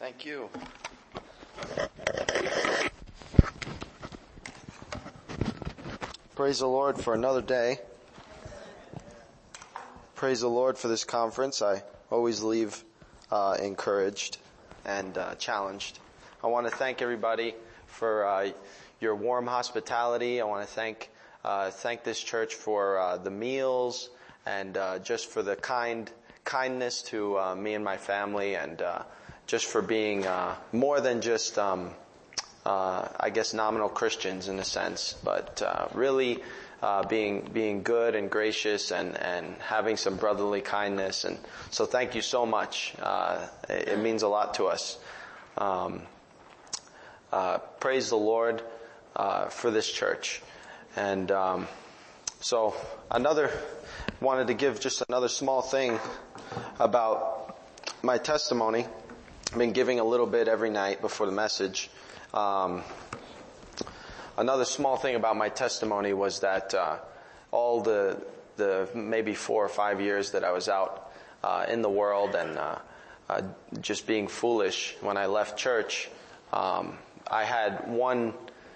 Thank you. Praise the Lord for another day. Praise the Lord for this conference. I always leave encouraged and challenged. I want to thank everybody for your warm hospitality. I want to thank this church for the meals and just for the kindness to me and my family, and just for being more than just I guess nominal Christians in a sense, but really being good and gracious and having some brotherly kindness. And so thank you so much. It means a lot to us. Praise the Lord for this church. And so wanted to give just another small thing about my testimony. I've been giving a little bit every night before the message. Another small thing about my testimony was that all the maybe 4 or 5 years that I was out in the world and just being foolish when I left church, I had one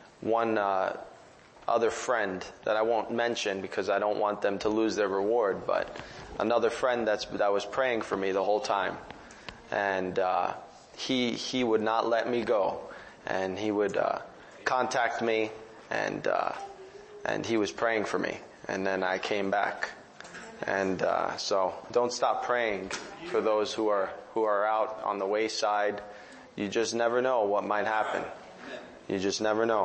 other friend that I won't mention because I don't want them to lose their reward, but another friend that was praying for me the whole time. And he would not let me go, and he would contact me, and he was praying for me, and then I came back. And so don't stop praying for those who are out on the wayside. You just never know what might happen. You just never know.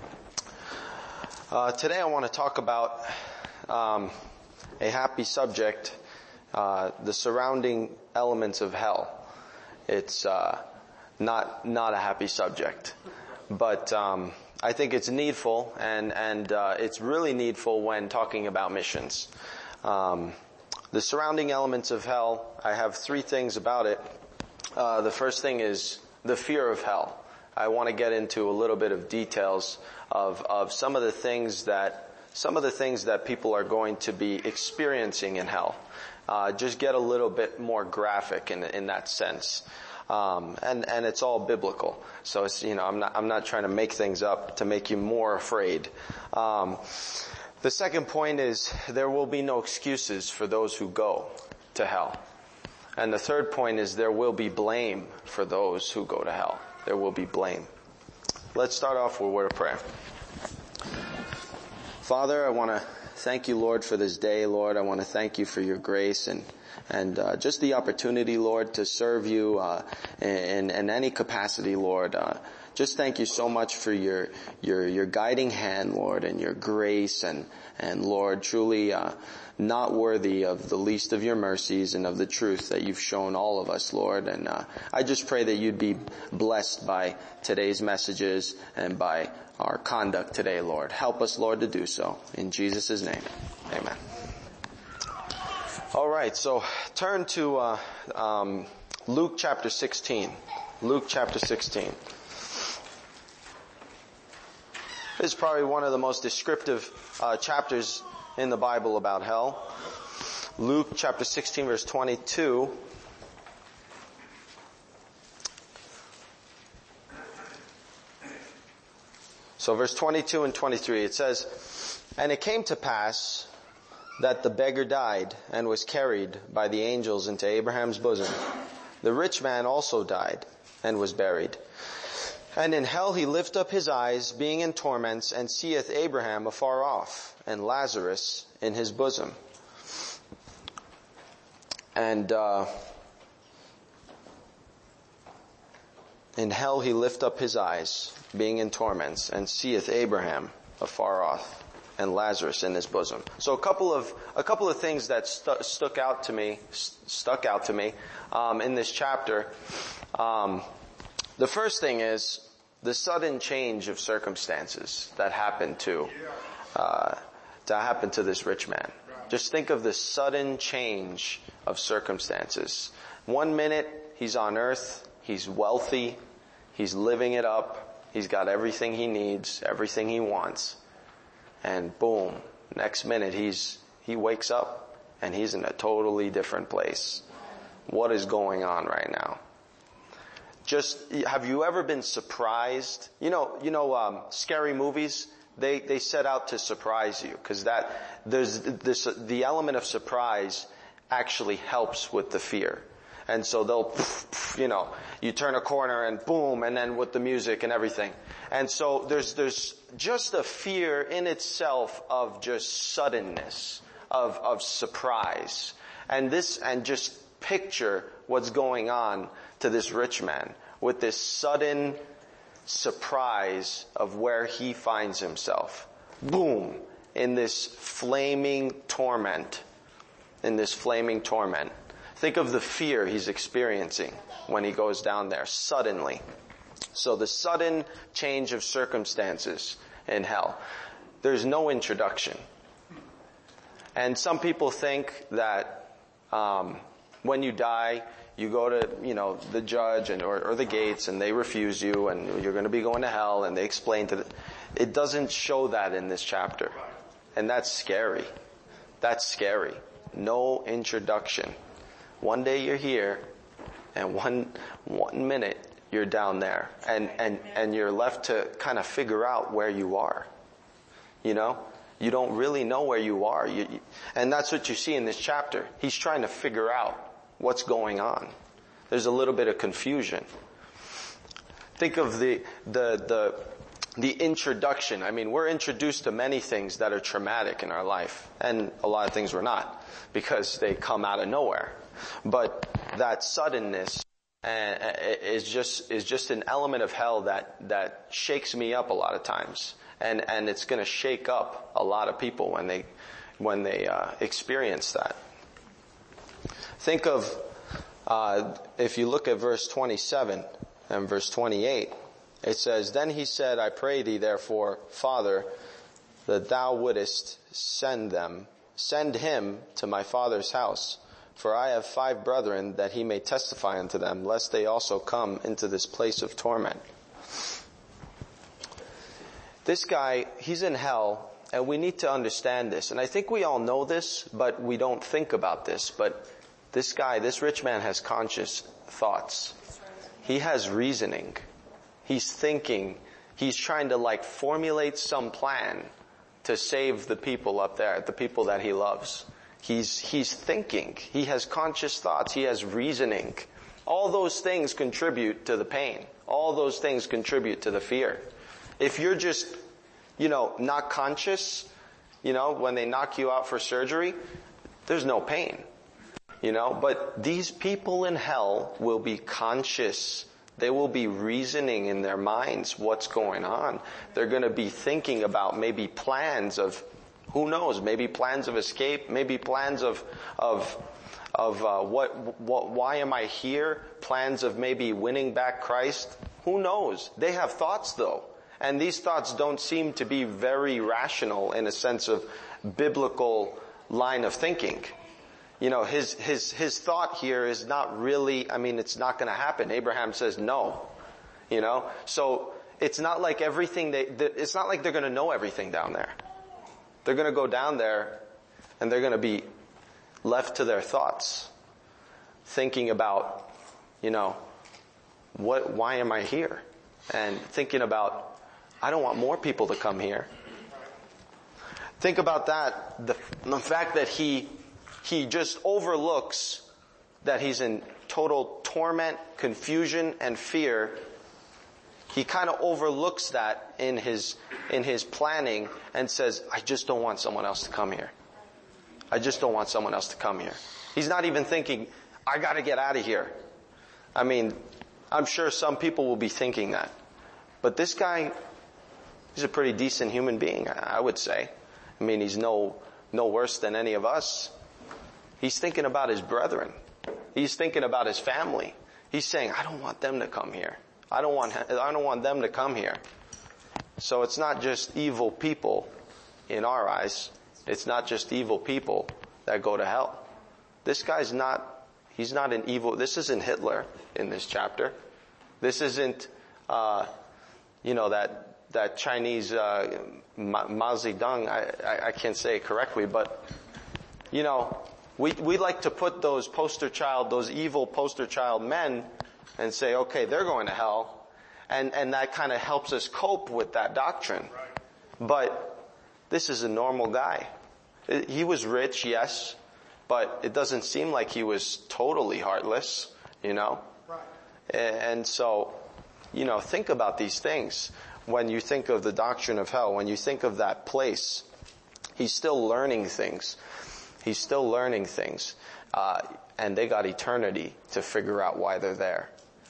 Today I want to talk about a happy subject, the surrounding elements of hell. It's not a happy subject, but I think it's needful, and it's really needful when talking about missions. The surrounding elements of hell, I have 3 things about it. The first thing is the fear of hell. I want to get into a little bit of details of some of the things that people are going to be experiencing in hell. Just get a little bit more graphic in that sense. And it's all biblical. So it's, I'm not trying to make things up to make you more afraid. The second point is there will be no excuses for those who go to hell. And the third point is there will be blame for those who go to hell. There will be blame. Let's start off with a word of prayer. Father, I want to thank you, Lord, for this day, Lord. I want to thank you for your grace and just the opportunity, Lord, to serve you in any capacity, Lord. Just thank you so much for your guiding hand, Lord, and your grace, and Lord, truly not worthy of the least of your mercies and of the truth that you've shown all of us, Lord. And I just pray that you'd be blessed by today's messages and by our conduct today, Lord. Help us, Lord, to do so. In Jesus' name, amen. All right, so turn to Luke chapter 16. Luke chapter 16. This is probably one of the most descriptive chapters in the Bible about hell. Luke chapter 16, verse 22. So verse 22 and 23, it says, "And it came to pass that the beggar died and was carried by the angels into Abraham's bosom. The rich man also died and was buried. And in hell he lift up his eyes, being in torments, and seeth Abraham afar off, and Lazarus in his bosom." And in hell he lift up his eyes, being in torments, and seeth Abraham afar off, and Lazarus in his bosom. So a couple of things that stuck out to me in this chapter. The first thing is the sudden change of circumstances that happened to this rich man. Just think of the sudden change of circumstances. 1 minute he's on earth, he's wealthy, he's living it up, he's got everything he needs, everything he wants. And boom, next minute he wakes up and he's in a totally different place. What is going on right now? have you ever been surprised? Scary movies, they set out to surprise you, because the element of surprise actually helps with the fear. And so you turn a corner and boom, and then with the music and everything. And so there's just a fear in itself of just suddenness, of surprise. And just picture what's going on to this rich man with this sudden surprise of where he finds himself. Boom! In this flaming torment. Think of the fear he's experiencing when he goes down there suddenly. So the sudden change of circumstances in hell. There's no introduction. And some people think that when you die, you go to, the judge or the gates, and they refuse you, and you're going to be going to hell, and they explain it doesn't show that in this chapter. And that's scary. No introduction. One day you're here, and one minute you're down there, and you're left to kind of figure out where you are. You don't really know where you are. And that's what you see in this chapter. He's trying to figure out what's going on. There's a little bit of confusion. Think of the introduction. I mean, we're introduced to many things that are traumatic in our life, and a lot of things we're not, because they come out of nowhere. But that suddenness is just an element of hell that shakes me up a lot of times, and it's going to shake up a lot of people when they experience that. Think of if you look at verse 27 and verse 28, it says, "Then he said, I pray thee therefore, Father, that thou wouldest send him to my father's house. For I have 5 brethren, that he may testify unto them, lest they also come into this place of torment." This guy, he's in hell, and we need to understand this. And I think we all know this, but we don't think about this. But this rich man has conscious thoughts. He has reasoning. He's thinking. He's trying to formulate some plan to save the people up there, the people that he loves. He's thinking. He has conscious thoughts. He has reasoning. All those things contribute to the pain. All those things contribute to the fear. If you're just, not conscious, when they knock you out for surgery, there's no pain. But these people in hell will be conscious. They will be reasoning in their minds what's going on. They're going to be thinking about maybe plans of, who knows, maybe plans of escape, maybe plans of why am I here? Plans of maybe winning back Christ. Who knows? They have thoughts though. And these thoughts don't seem to be very rational in a sense of biblical line of thinking. His thought here is not really, it's not going to happen. Abraham says no. So it's not like it's not like they're going to know everything down there. They're going to go down there and they're going to be left to their thoughts, thinking about, why am I here? And thinking about, I don't want more people to come here. Think about that, the fact that he just overlooks that he's in total torment, confusion, and fear. He kind of overlooks that in his planning and says, I just don't want someone else to come here. I just don't want someone else to come here. He's not even thinking, I got to get out of here. I'm sure some people will be thinking that. But this guy, he's a pretty decent human being, I would say. He's no worse than any of us. He's thinking about his brethren. He's thinking about his family. He's saying, I don't want them to come here. I don't want them to come here. So it's not just evil people in our eyes. It's not just evil people that go to hell. This guy's he's not an evil, this isn't Hitler in this chapter. This isn't, that Chinese, Mao Zedong, I can't say it correctly, but, we like to put those evil poster child men and say, okay, they're going to hell. And that kind of helps us cope with that doctrine. But this is a normal guy. He was rich, yes, but it doesn't seem like he was totally heartless, you know. And so, you know, think about these things. When you think of the doctrine of hell, when you think of that place, he's still learning things. He's still learning things. And they got eternity to figure out why they're there.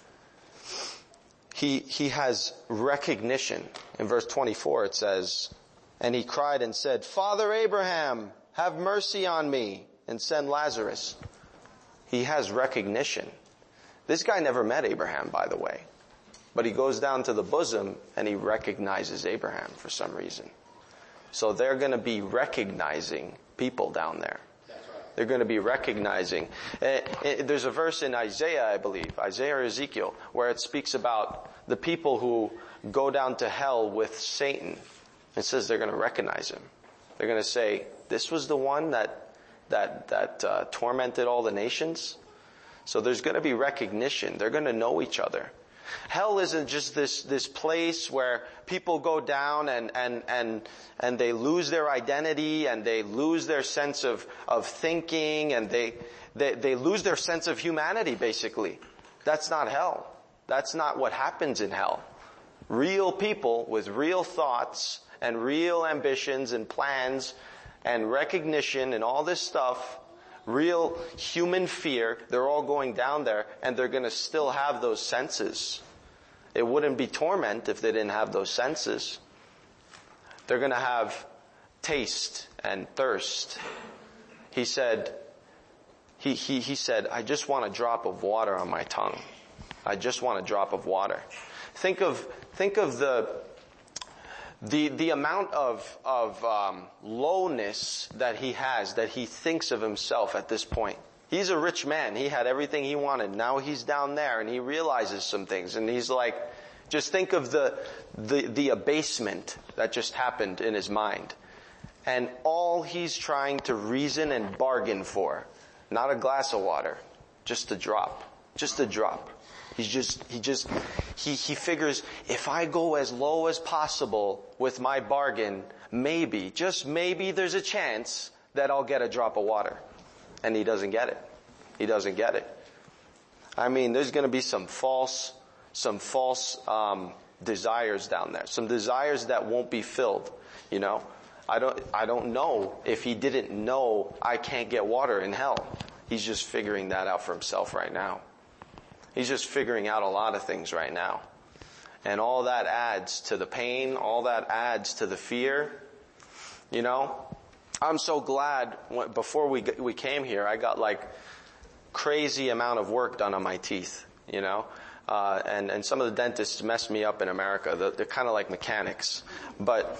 He has recognition. In verse 24 it says, and he cried and said, Father Abraham, have mercy on me and send Lazarus. He has recognition. This guy never met Abraham, by the way. But he goes down to the bosom and he recognizes Abraham for some reason. So they're going to be recognizing people down there. They're going to be recognizing. There's a verse in Isaiah, I believe, Isaiah or Ezekiel, where it speaks about the people who go down to hell with Satan. It says they're going to recognize him. They're going to say, this was the one that tormented all the nations. So there's going to be recognition. They're going to know each other. Hell isn't just this place where people go down and they lose their identity and they lose their sense of thinking and they lose their sense of humanity, basically. That's not hell. That's not what happens in hell. Real people with real thoughts and real ambitions and plans and recognition and all this stuff, real human fear, they're all going down there and they're going to still have those senses. It wouldn't be torment if they didn't have those senses. They're going to have taste and thirst. He said, he said, I just want a drop of water on my tongue. I just want a drop of water. Think of the amount of lowness that he has, that he thinks of himself at this point. He's a rich man. He had everything he wanted. Now he's down there and he realizes some things. And he's like, just think of the abasement that just happened in his mind. And all he's trying to reason and bargain for, not a glass of water, just a drop. Just a drop. He figures, if I go as low as possible with my bargain, maybe, just maybe there's a chance that I'll get a drop of water. And he doesn't get it. He doesn't get it. I mean, there's going to be some false desires down there. Some desires that won't be filled. You know, I don't know if he didn't know I can't get water in hell. He's just figuring that out for himself right now. He's just figuring out a lot of things right now. And all that adds to the pain. All that adds to the fear. You know, I'm so glad before we came here, I got like crazy amount of work done on my teeth, you know. And some of the dentists mess me up in America. They're kind of like mechanics. But,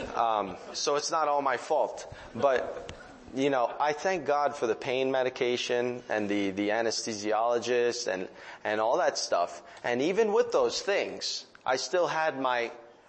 so it's not all my fault. But, you know, I thank God for the pain medication and the anesthesiologist and all that stuff. And even with those things, I still had my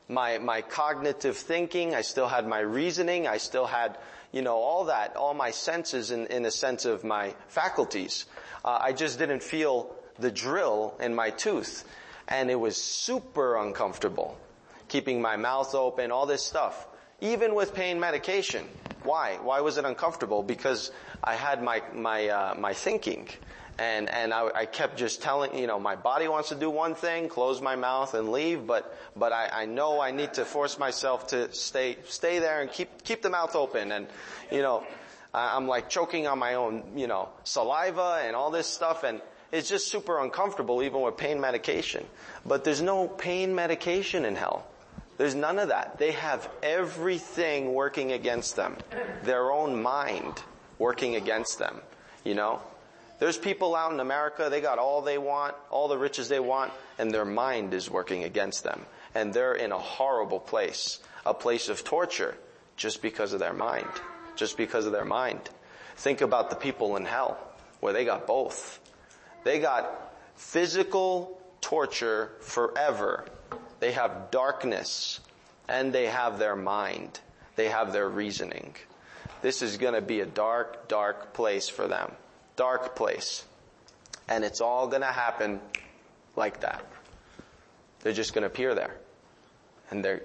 cognitive thinking, I still had my reasoning, I still had, you know, all my senses in a sense of my faculties. I just didn't feel the drill in my tooth. And it was super uncomfortable. Keeping my mouth open, all this stuff. Even with pain medication. Why? Why was it uncomfortable? Because I had my thinking. And I kept just telling, you know, my body wants to do one thing, close my mouth and leave, but I know I need to force myself to stay there and keep the mouth open. And, you know, I'm like choking on my own, you know, saliva and all this stuff, and it's just super uncomfortable even with pain medication. But there's no pain medication in hell. There's none of that. They have everything working against them. Their own mind working against them, you know. There's people out in America, they got all they want, all the riches they want, and their mind is working against them. And they're in a horrible place, a place of torture, just because of their mind. Just because of their mind. Think about the people in hell, where they got both. They got physical torture forever. They have darkness, and they have their mind. They have their reasoning. This is going to be a dark, dark place for them. Dark place. And it's all going to happen like that. They're just going to appear there. And they're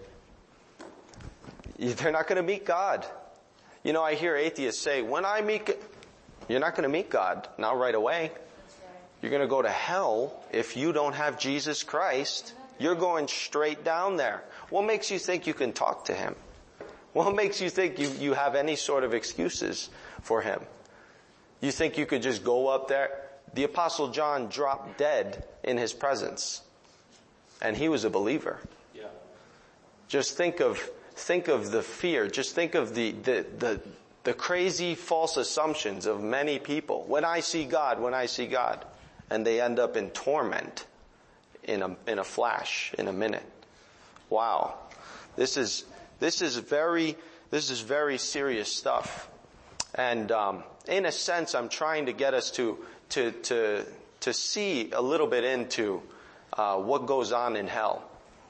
not going to meet God. You know, I hear atheists say, when I meet God, you're not going to meet God, not right away. You're going to go to hell if you don't have Jesus Christ. You're going straight down there. What makes you think you can talk to Him? What makes you think you have any sort of excuses for Him? You think you could just go up there? The Apostle John dropped dead in His presence. And he was a believer. Yeah. Just think of the fear. Just think of the crazy false assumptions of many people. When I see God. And they end up in torment in a flash, in a minute. Wow. This is very serious stuff. And in a sense, I'm trying to get us to see a little bit into what goes on in hell,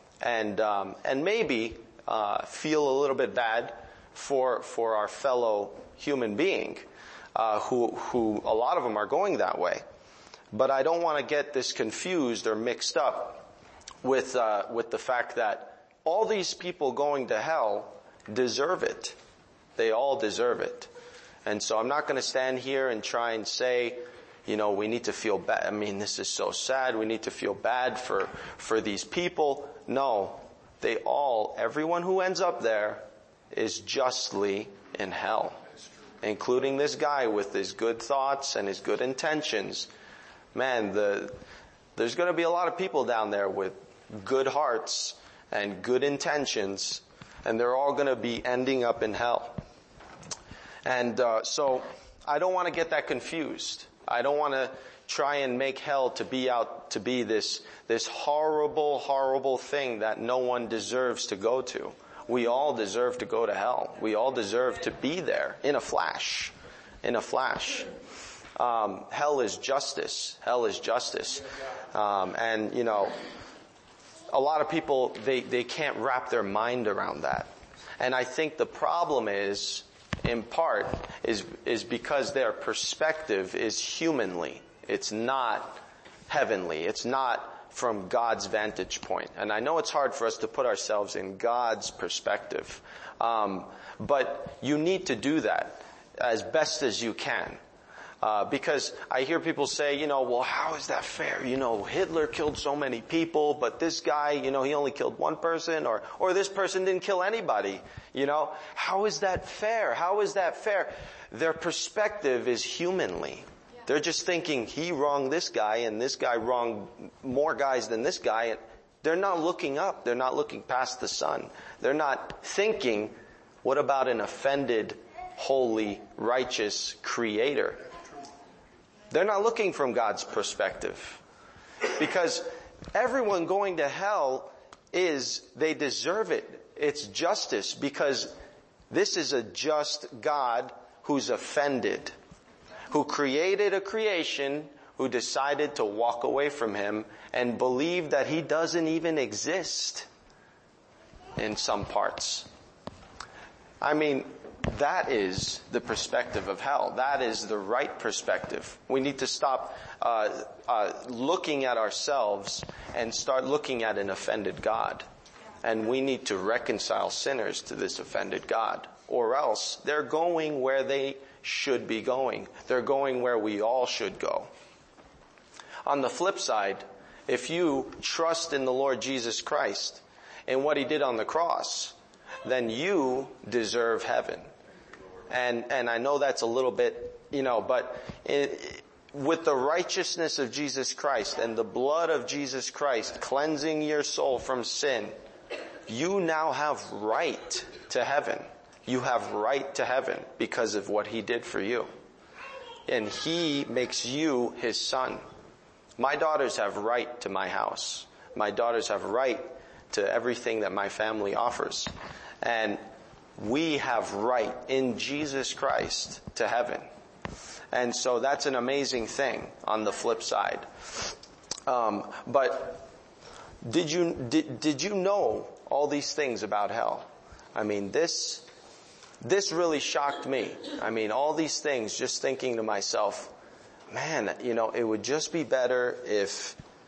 and maybe feel a little bit bad for our fellow human being, who a lot of them are going that way. But I don't want to get this confused or mixed up with the fact that all these people going to hell deserve it. They all deserve it. And so I'm not going to stand here and try and say, you know, we need to feel bad. I mean, this is so sad. We need to feel bad for these people. No, everyone who ends up there is justly in hell, including this guy with his good thoughts and his good intentions. Man, there's going to be a lot of people down there with good hearts and good intentions, and they're all going to be ending up in hell. And so I don't want to get that confused. I don't want to try and make hell to be this horrible, horrible thing that no one deserves to go to. We all deserve to go to hell. We all deserve to be there in a flash. In a flash. Hell is justice. Hell is justice. And you know, a lot of people, they can't wrap their mind around that. And I think the problem is, in part, is because their perspective is humanly. It's not heavenly. It's not from God's vantage point. And I know it's hard for us to put ourselves in God's perspective. But you need to do that as best as you can. Because I hear people say, you know, well, how is that fair? You know, Hitler killed so many people, but this guy, you know, he only killed one person, or this person didn't kill anybody. You know, how is that fair? How is that fair? Their perspective is humanly. They're just thinking he wronged this guy and this guy wronged more guys than this guy. And they're not looking up. They're not looking past the sun. They're not thinking, what about an offended, holy, righteous creator? They're not looking from God's perspective. Because everyone going to hell they deserve it. It's justice, because this is a just God who's offended, who created a creation, who decided to walk away from Him and believe that He doesn't even exist in some parts. I mean, that is the perspective of hell. That is the right perspective. We need to stop looking at ourselves and start looking at an offended God. And we need to reconcile sinners to this offended God. Or else they're going where they should be going. They're going where we all should go. On the flip side, if you trust in the Lord Jesus Christ and what He did on the cross, then you deserve heaven. And I know that's a little bit, you know, but with the righteousness of Jesus Christ and the blood of Jesus Christ cleansing your soul from sin, you now have right to heaven. You have right to heaven because of what He did for you. And He makes you His son. My daughters have right to my house. My daughters have right to everything that my family offers. And we have right in Jesus Christ to heaven. And so that's an amazing thing on the flip side. But did you know all these things about hell? I mean, this really shocked me. I mean, all these things, just thinking to myself, man, you know, it would just be better if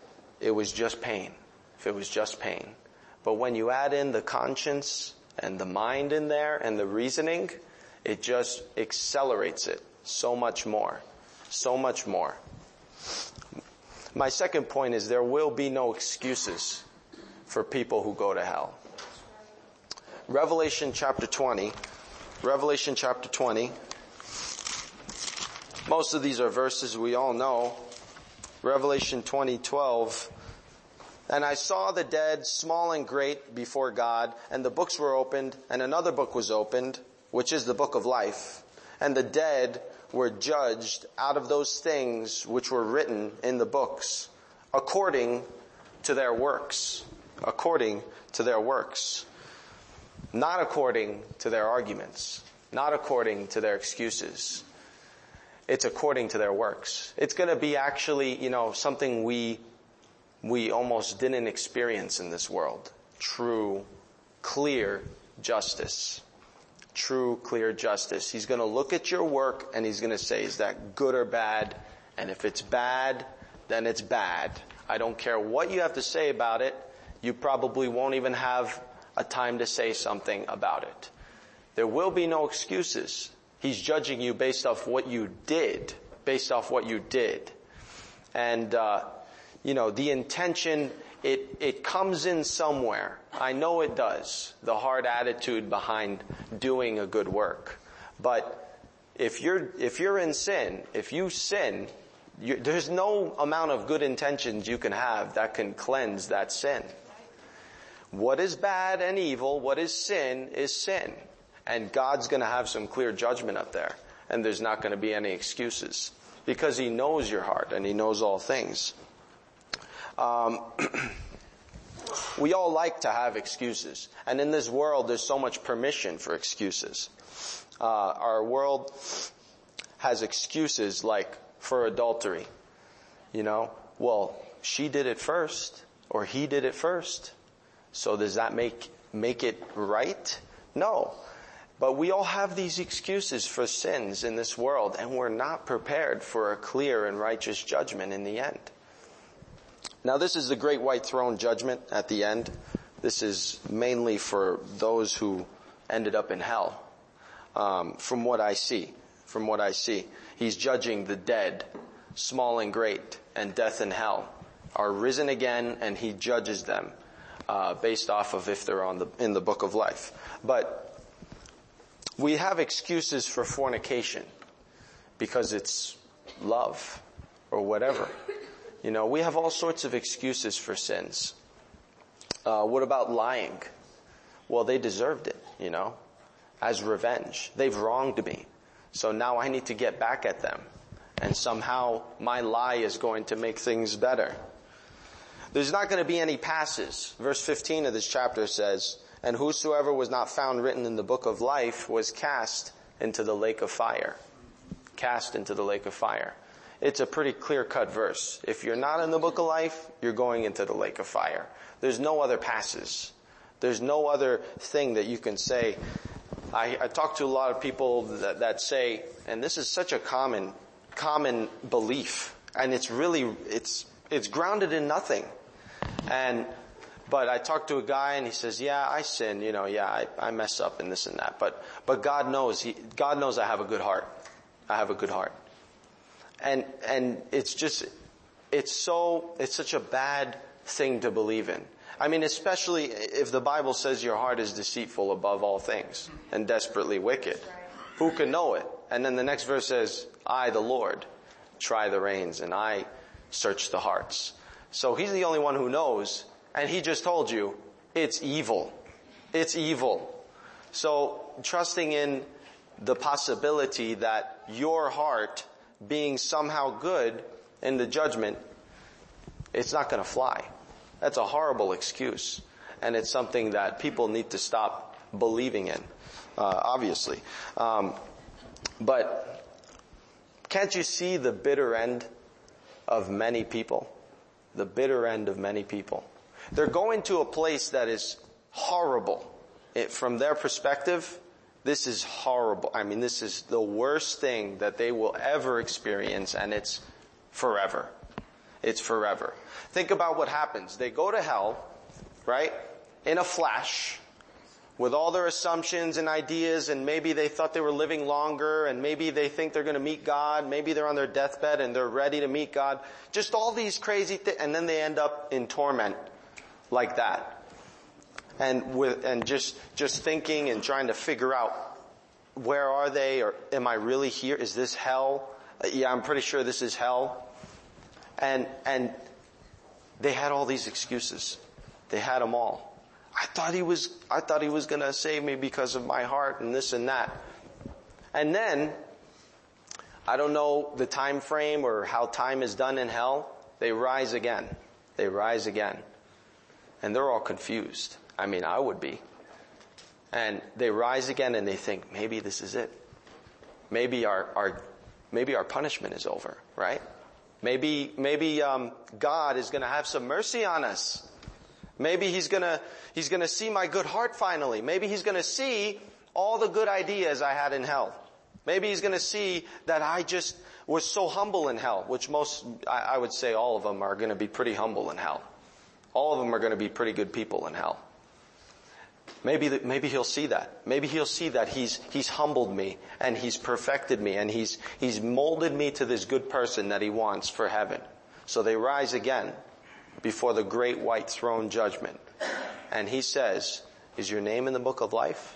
it was just pain. If it was just pain. But when you add in the conscience and the mind in there and the reasoning, it just accelerates it so much more. So much more. My second point is there will be no excuses for people who go to hell. Revelation chapter 20. Revelation chapter 20. Most of these are verses we all know. Revelation 20:12. And I saw the dead, small and great, before God, and the books were opened, and another book was opened, which is the book of life. And the dead were judged out of those things which were written in the books, according to their works. According to their works. Not according to their arguments. Not according to their excuses. It's according to their works. It's going to be actually, something we almost didn't experience in this world. True, clear justice. True, clear justice. He's going to look at your work and he's going to say, is that good or bad? And if it's bad, then it's bad. I don't care what you have to say about it. You probably won't even have a time to say something about it. There will be no excuses. He's judging you based off what you did. Based off what you did. And, the intention, it comes in somewhere. I know it does. The hard attitude behind doing a good work. But if you're in sin, if you sin, there's no amount of good intentions you can have that can cleanse that sin. What is bad and evil, what is sin. And God's going to have some clear judgment up there. And there's not going to be any excuses. Because He knows your heart and He knows all things. We all like to have excuses. And in this world, there's so much permission for excuses. Our world has excuses like for adultery. Well, she did it first, or he did it first. So does that make it right? No. But we all have these excuses for sins in this world, and we're not prepared for a clear and righteous judgment in the end. Now this is the great white throne judgment at the end. This is mainly for those who ended up in hell. From what I see. He's judging the dead, small and great, and death and hell are risen again, and He judges them based off of if they're in the book of life. But we have excuses for fornication because it's love or whatever. We have all sorts of excuses for sins. What about lying? Well, they deserved it, as revenge. They've wronged me. So now I need to get back at them. And somehow my lie is going to make things better. There's not going to be any passes. Verse 15 of this chapter says, and whosoever was not found written in the book of life was cast into the lake of fire. Cast into the lake of fire. It's a pretty clear-cut verse. If you're not in the book of life, you're going into the lake of fire. There's no other passes. There's no other thing that you can say. I talk to a lot of people that say, and this is such a common belief, and it's grounded in nothing. But I talked to a guy and he says, yeah, I sin, I mess up and this and that. But God knows I have a good heart. I have a good heart. And it's such a bad thing to believe in. I mean, especially if the Bible says your heart is deceitful above all things and desperately wicked. Who can know it? And then the next verse says, I, the Lord, try the reins and I search the hearts. So He's the only one who knows. And He just told you, it's evil. It's evil. So trusting in the possibility that your heart being somehow good in the judgment, it's not going to fly. That's a horrible excuse. And it's something that people need to stop believing in, obviously. But can't you see the bitter end of many people? The bitter end of many people. They're going to a place that is horrible. From their perspective, this is horrible. I mean, this is the worst thing that they will ever experience, and it's forever. It's forever. Think about what happens. They go to hell, right? In a flash, with all their assumptions and ideas, and maybe they thought they were living longer, and maybe they think they're going to meet God, maybe they're on their deathbed and they're ready to meet God. Just all these crazy things, and then they end up in torment like that. And just thinking and trying to figure out, where are they, or am I really here? Is this hell? Yeah, I'm pretty sure this is hell. And they had all these excuses. They had them all. I thought he was going to save me because of my heart and this and that. And then, I don't know the time frame or how time is done in hell. They rise again. They rise again. And they're all confused. I mean, I would be. And they rise again and they think, maybe this is it. Maybe our punishment is over, right? Maybe God is going to have some mercy on us. Maybe he's gonna see my good heart finally. Maybe he's gonna see all the good ideas I had in hell. Maybe he's gonna see that I just was so humble in hell, which I would say all of them are gonna be pretty humble in hell. All of them are gonna be pretty good people in hell. Maybe he'll see that. Maybe he'll see that he's humbled me and he's perfected me and he's molded me to this good person that he wants for heaven. So they rise again before the great white throne judgment. And he says, is your name in the book of life?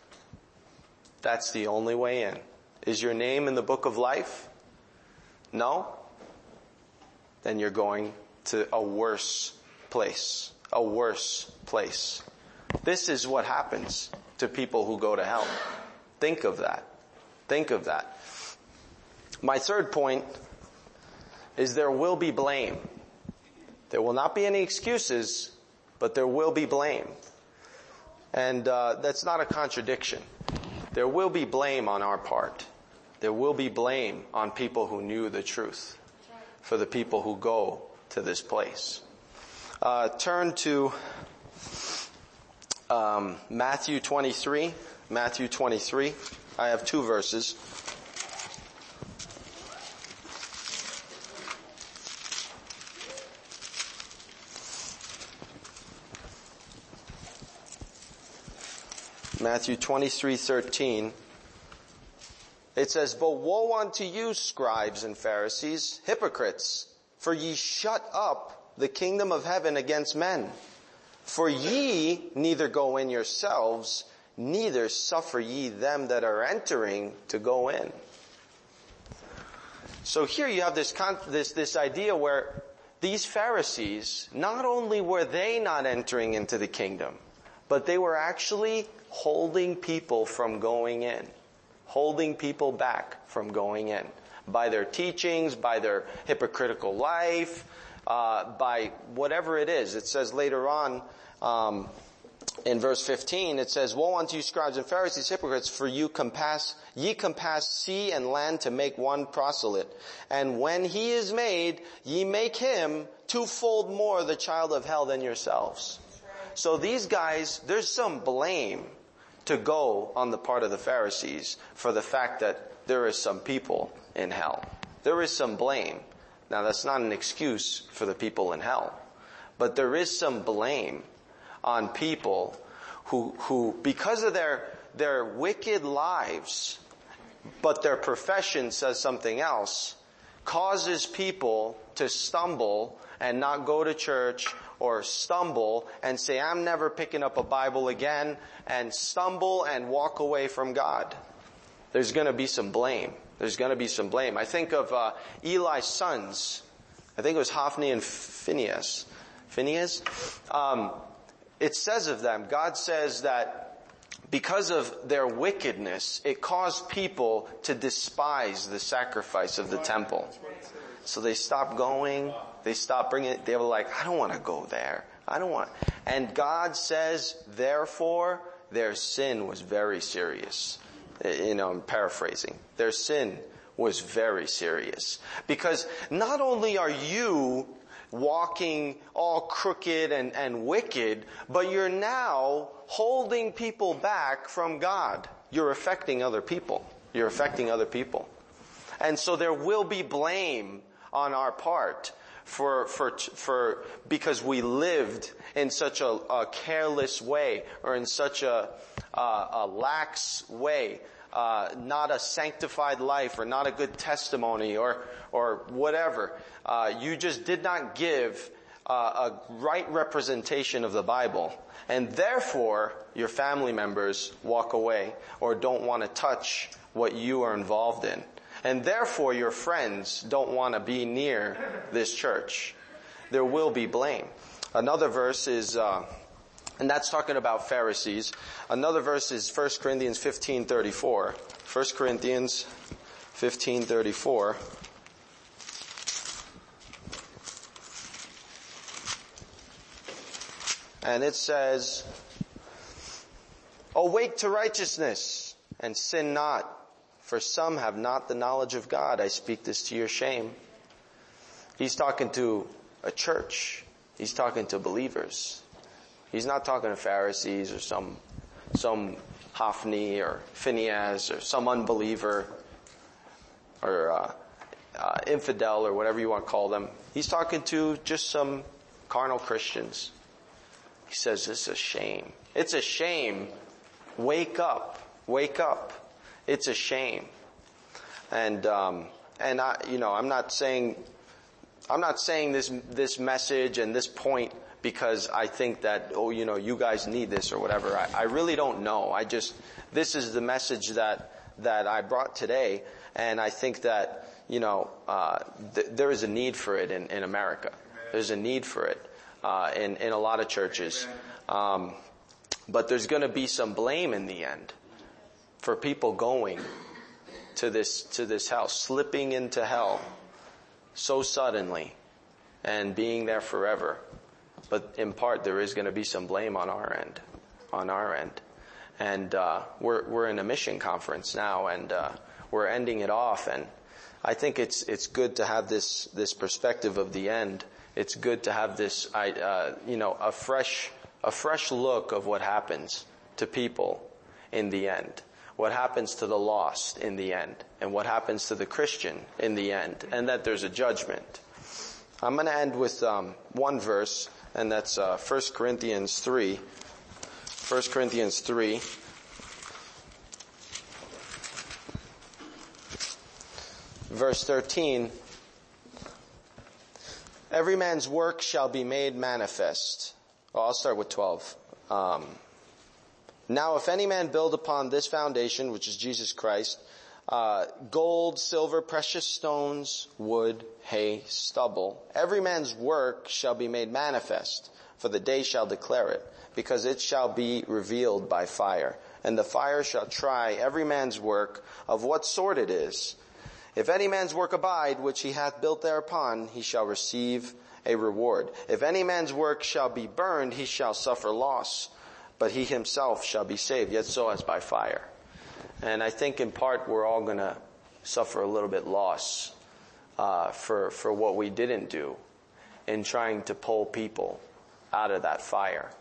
That's the only way in. Is your name in the book of life? No? Then you're going to a worse place. A worse place. This is what happens to people who go to hell. Think of that. Think of that. My third point is there will be blame. There will not be any excuses, but there will be blame. And that's not a contradiction. There will be blame on our part. There will be blame on people who knew the truth, for the people who go to this place. Turn to Matthew 23. Matthew 23. I have two verses. Matthew 23:13. It says, "But woe unto you, scribes and Pharisees, hypocrites, for ye shut up the kingdom of heaven against men. For ye neither go in yourselves, neither suffer ye them that are entering to go in." So here you have this idea where these Pharisees, not only were they not entering into the kingdom, but they were actually holding people from going in. Holding people back from going in. By their teachings, by their hypocritical life, by whatever it is. It says later on, in verse 15, it says, "Woe unto you, scribes and Pharisees, hypocrites, for ye compass sea and land to make one proselyte. And when he is made, ye make him twofold more the child of hell than yourselves." So these guys, there's some blame to go on the part of the Pharisees for the fact that there is some people in hell. There is some blame. Now that's not an excuse for the people in hell, but there is some blame on people who because of their wicked lives, but their profession says something else, causes people to stumble and not go to church, or stumble and say, "I'm never picking up a Bible again," and stumble and walk away from God. There's going to be some blame. There's going to be some blame. I think of Eli's sons. I think it was Hophni and Phinehas. It says of them, God says that because of their wickedness, it caused people to despise the sacrifice of the temple. So they stopped going. They stopped bringing it. They were like, "I don't want to go there. I don't want." And God says, therefore, their sin was very serious. I'm paraphrasing. Their sin was very serious. Because not only are you walking all crooked and wicked, but you're now holding people back from God. You're affecting other people. And so there will be blame on our part because we lived in such a careless way, or in such a lax way, not a sanctified life, or not a good testimony, or whatever. You just did not give a right representation of the Bible, and therefore your family members walk away or don't want to touch what you are involved in. And therefore your friends don't want to be near this church. There will be blame. Another verse is, and that's talking about Pharisees. Another verse is 1 Corinthians 15:34. 1 Corinthians 15:34. And it says, "Awake to righteousness and sin not. For some have not the knowledge of God. I speak this to your shame." He's talking to a church. He's talking to believers. He's not talking to Pharisees or some Hophni or Phinehas or some unbeliever or infidel or whatever you want to call them. He's talking to just some carnal Christians. He says, "It's a shame. It's a shame. Wake up. Wake up. It's a shame." And I'm not saying this message and this point because I think that, you guys need this or whatever. I really don't know. This is the message that I brought today, and I think that, there is a need for it in America. There's a need for it, in a lot of churches. But there's gonna be some blame in the end for people going to this hell, slipping into hell so suddenly and being there forever. But in part, there is going to be some blame on our end. And we're in a mission conference now, and we're ending it off. And I think it's good to have this perspective of the end. It's good to have this, a fresh look of what happens to people in the end. What happens to the lost in the end, and what happens to the Christian in the end, and that there's a judgment. I'm going to end with one verse, and that's 1 Corinthians 3. 1 Corinthians 3. Verse 13. "Every man's work shall be made manifest." Well, I'll start with 12. "Now if any man build upon this foundation, which is Jesus Christ, gold, silver, precious stones, wood, hay, stubble, every man's work shall be made manifest, for the day shall declare it, because it shall be revealed by fire. And the fire shall try every man's work of what sort it is. If any man's work abide, which he hath built thereupon, he shall receive a reward. If any man's work shall be burned, he shall suffer loss, but he himself shall be saved, yet so as by fire." And I think in part we're all going to suffer a little bit loss for what we didn't do in trying to pull people out of that fire.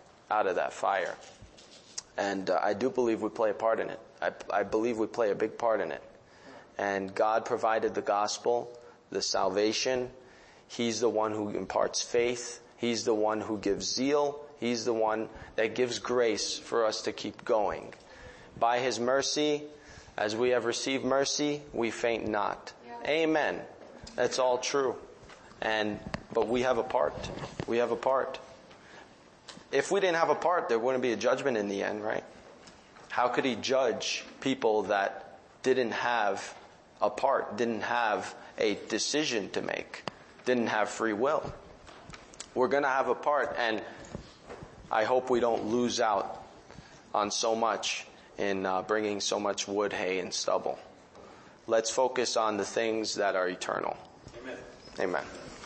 And I do believe we play a part in it. I believe we play a big part in it. And God provided the gospel, the salvation. He's the one who imparts faith. He's the one who gives zeal. He's the one that gives grace for us to keep going. By His mercy, as we have received mercy, we faint not. Yeah. Amen. That's all true. But we have a part. We have a part. If we didn't have a part, there wouldn't be a judgment in the end, right? How could He judge people that didn't have a part, didn't have a decision to make, didn't have free will? We're going to have a part, and I hope we don't lose out on so much in bringing so much wood, hay, and stubble. Let's focus on the things that are eternal. Amen. Amen.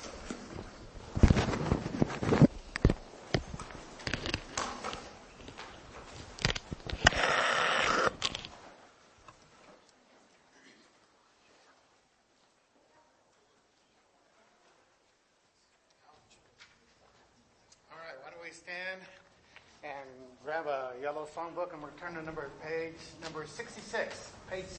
Stand and grab a yellow songbook, and we're turning to page number 66. Page